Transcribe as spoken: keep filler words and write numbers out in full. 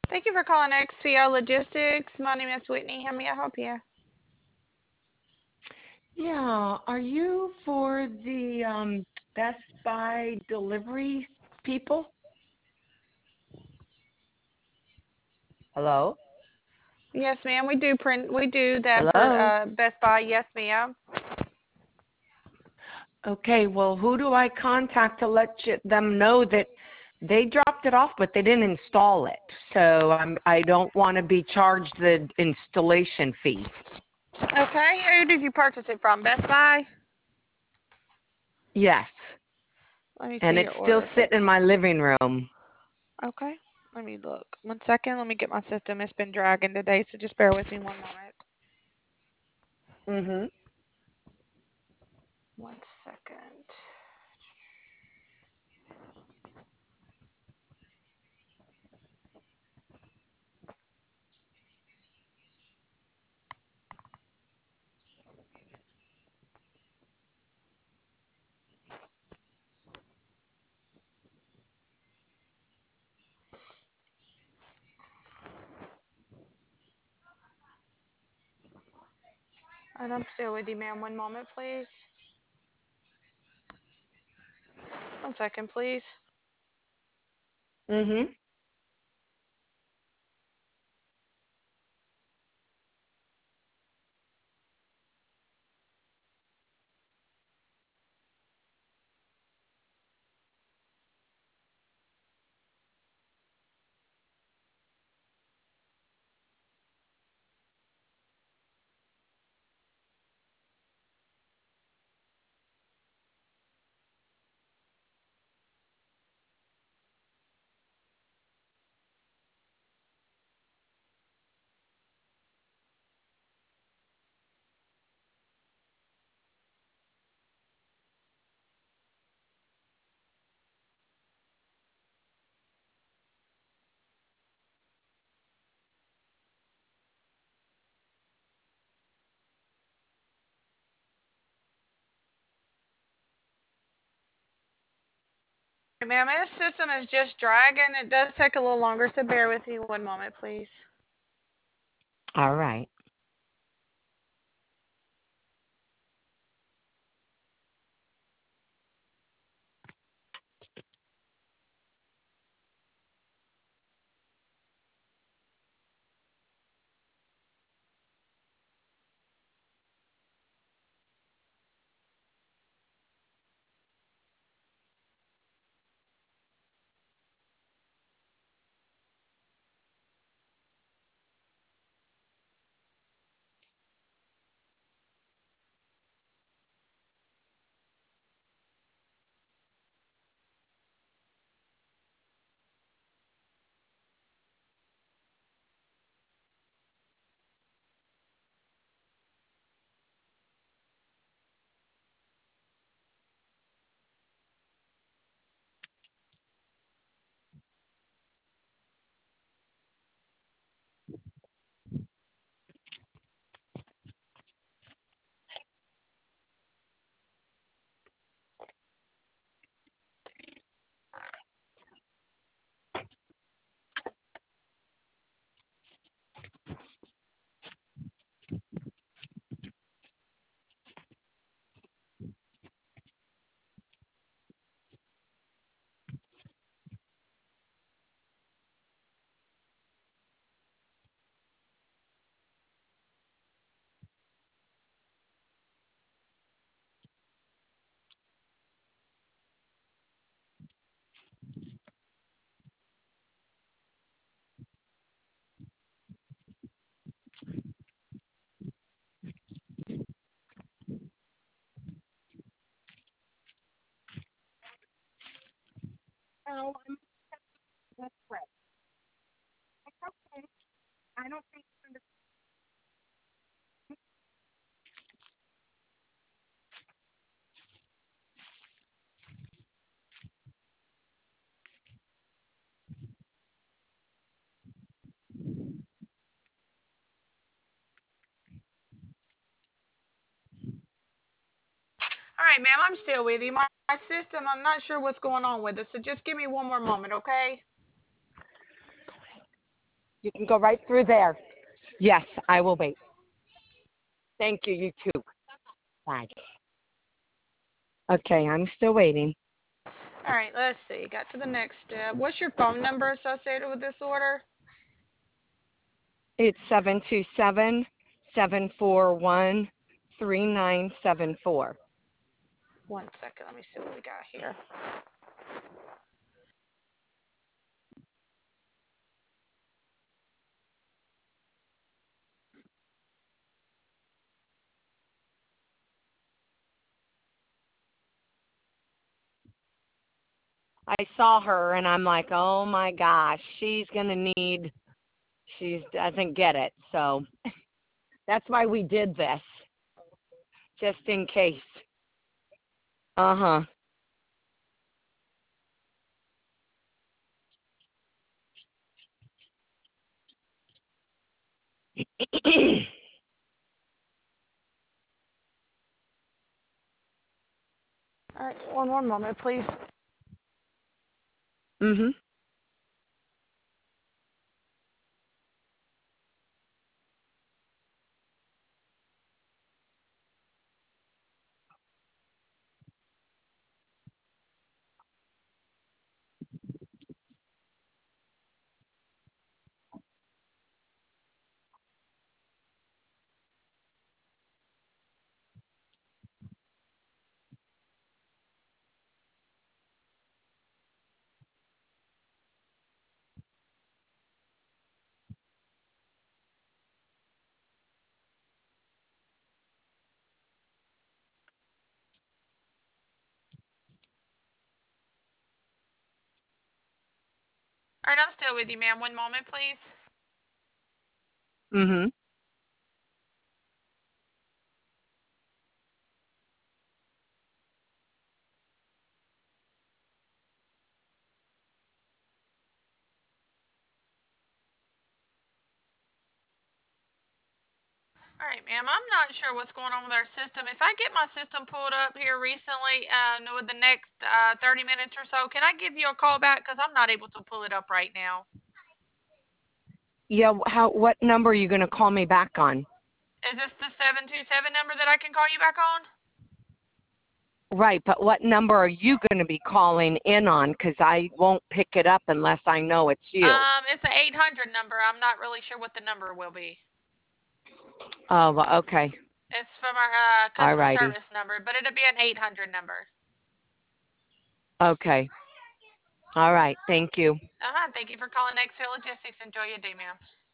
Thank you for calling X P O Logistics. My name is Whitney. How may I help you? Yeah, are you for the um, Best Buy delivery people? Hello? Yes, ma'am. We do print. We do that for Hello? uh, Best Buy. Yes, ma'am. Okay, well, who do I contact to let you, them know that they dropped it off, but they didn't install it? So I'm, I don't want to be charged the installation fee. Okay. Who did you purchase it from? Best Buy. Yes, Let me and see your it's still order. sitting in my living room. Okay. Let me look. One second. Let me get my system. It's been dragging today, so just bear with me one moment. Mm-hmm. One second. And I'm still with you, ma'am. One moment, please. One second, please. Mm-hmm. Ma'am, this system is just dragging. It does take a little longer, so bear with me one moment, please. All right. Oh, I'm that's right. Okay. I don't think. All right, ma'am, I'm still with you. My, my system, I'm not sure what's going on with it, so just give me one more moment, okay? You can go right through there. Yes, I will wait. Thank you, you too. Bye. Okay, I'm still waiting. All right, let's see. Got to the next step. What's your phone number associated with this order? It's seven two seven, seven four one, three nine seven four. One second. Let me see what we got here. I saw her and I'm like, oh my gosh, she's going to need, she doesn't get it. So that's why we did this, just in case. Uh-huh. All right, one more moment, please. Mm-hmm. All right, I'm still with you, ma'am. One moment, please. Mm-hmm. All right, ma'am. I'm not sure what's going on with our system. If I get my system pulled up here recently, uh, with the next uh, thirty minutes or so, can I give you a call back? Because I'm not able to pull it up right now. Yeah, how, what number are you going to call me back on? Is this the seven two seven number that I can call you back on? Right, but what number are you going to be calling in on? Because I won't pick it up unless I know it's you. Um, it's an eight hundred number. I'm not really sure what the number will be. Oh, well, okay. It's from our uh, customer Alrighty. service number, but it'll be an eight hundred number. Okay. All right. Thank you. Uh-huh. Thank you for calling Exhale Logistics. Enjoy your day, ma'am.